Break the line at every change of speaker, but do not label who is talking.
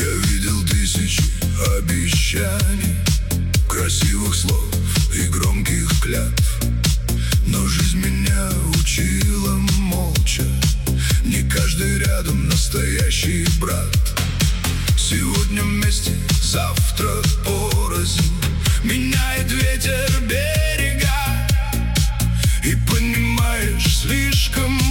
Я видел тысячи обещаний, красивых слов и громких клятв, но жизнь меня учила молча. Не каждый рядом настоящий брат. Сегодня вместе, завтра порознь. Меняет ветер берега, и понимаешь, слишком